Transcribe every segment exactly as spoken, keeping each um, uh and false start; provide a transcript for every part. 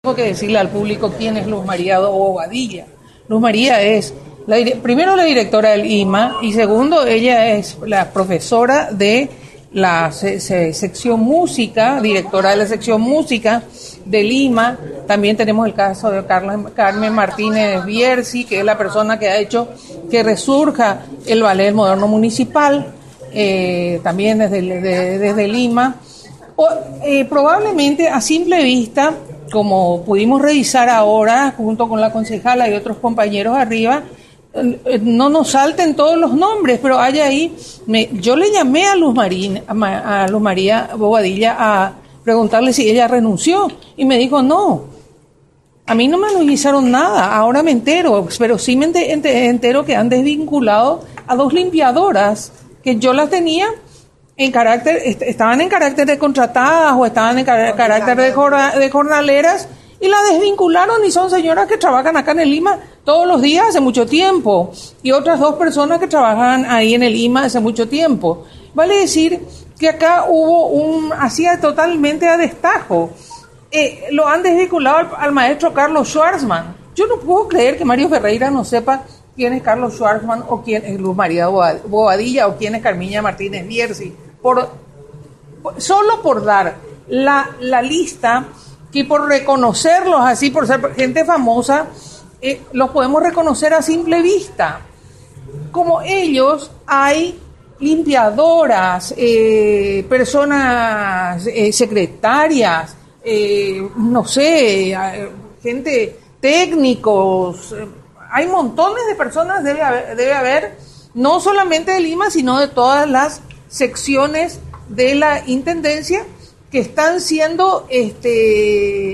Tengo que decirle al público quién es Luz María Bobadilla. Luz María es, la, primero, la directora del I M A, y segundo, ella es la profesora de la se, se, sección música, directora de la sección música del I M A. También tenemos el caso de Carla, Carmen Martínez Bierzi, que es la persona que ha hecho que resurja el ballet moderno municipal, eh, también desde, de, desde el I M A. O, eh, probablemente a simple vista, como pudimos revisar ahora junto con la concejala y otros compañeros arriba, no nos salten todos los nombres, pero hay ahí, me, yo le llamé a Luz María, a Luz María Bobadilla a preguntarle si ella renunció, y me dijo no, a mí no me analizaron nada, ahora me entero, pero sí me entero que han desvinculado a dos limpiadoras que yo las tenía en carácter, estaban en carácter de contratadas o estaban en carácter de, jornal, de jornaleras, y la desvincularon, y son señoras que trabajan acá en el I M A todos los días hace mucho tiempo, y otras dos personas que trabajan ahí en el I M A hace mucho tiempo. Vale decir que acá hubo un, hacía totalmente a destajo, eh, lo han desvinculado al, al maestro Carlos Schwarzman. Yo no puedo creer que Mario Ferreira no sepa quién es Carlos Schwarzman, o quién es Luz María Bobadilla, o quién es Carmiña Martínez Bierzi, por, por, solo por dar la, la lista, que por reconocerlos así, por ser gente famosa, eh, los podemos reconocer a simple vista. Como ellos, hay limpiadoras, eh, personas eh, secretarias, eh, no sé, eh, gente, técnicos, eh, hay montones de personas, debe haber, debe haber, no solamente de Lima, sino de todas las secciones de la Intendencia, que están siendo este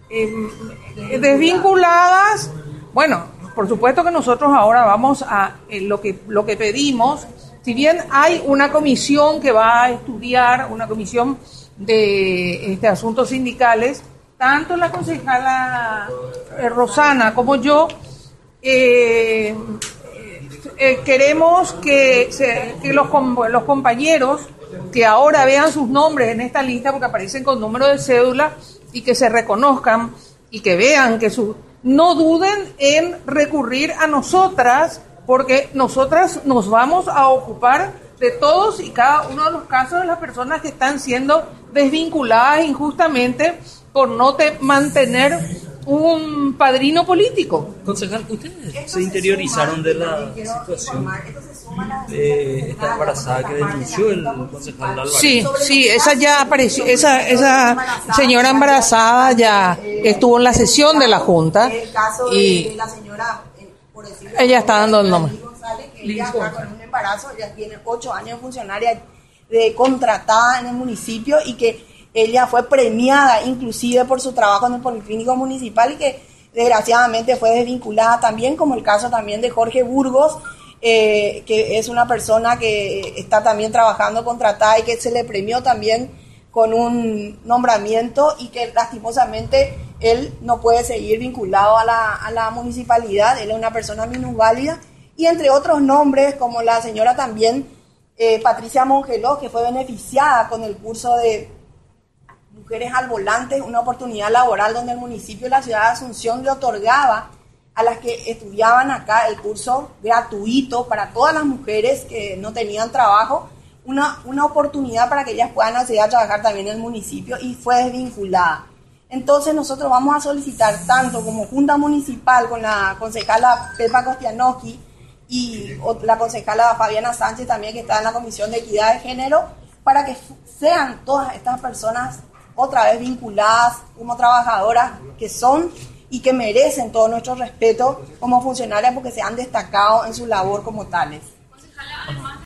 eh, desvinculadas. Bueno, por supuesto que nosotros ahora vamos a eh, lo que lo que pedimos, si bien hay una comisión que va a estudiar, una comisión de este, asuntos sindicales, tanto la concejala eh, Rosana como yo, eh, eh, queremos que, se, que los, los compañeros que ahora vean sus nombres en esta lista, porque aparecen con número de cédula, y que se reconozcan y que vean que su, no duden en recurrir a nosotras, porque nosotras nos vamos a ocupar de todos y cada uno de los casos de las personas que están siendo desvinculadas injustamente por no te mantener un padrino político. Concejal, ¿ustedes se interiorizaron de la situación de esta embarazada que denunció el concejal Álvarez? Sí, sí, esa ya apareció, esa esa señora embarazada ya estuvo en la sesión de la Junta, y ella está dando el nombre. Ella está con un embarazo, ya tiene ocho años funcionaria de contratada en el municipio, y que ella fue premiada inclusive por su trabajo en el Policlínico Municipal, y que desgraciadamente fue desvinculada también, como el caso también de Jorge Burgos, eh, que es una persona que está también trabajando contratada y que se le premió también con un nombramiento, y que lastimosamente él no puede seguir vinculado a la, a la municipalidad. Él es una persona minusválida, y entre otros nombres, como la señora también eh, Patricia Mongeló, que fue beneficiada con el curso de Mujeres al Volante, una oportunidad laboral donde el municipio de la ciudad de Asunción le otorgaba a las que estudiaban acá el curso gratuito para todas las mujeres que no tenían trabajo, una, una oportunidad para que ellas puedan acceder a trabajar también en el municipio, y fue desvinculada. Entonces nosotros vamos a solicitar, tanto como Junta Municipal con la concejala Pepa Kostianowski y la concejala Fabiana Sánchez también, que está en la Comisión de Equidad de Género, para que sean todas estas personas otra vez vinculadas como trabajadoras que son y que merecen todo nuestro respeto como funcionarias, porque se han destacado en su labor como tales.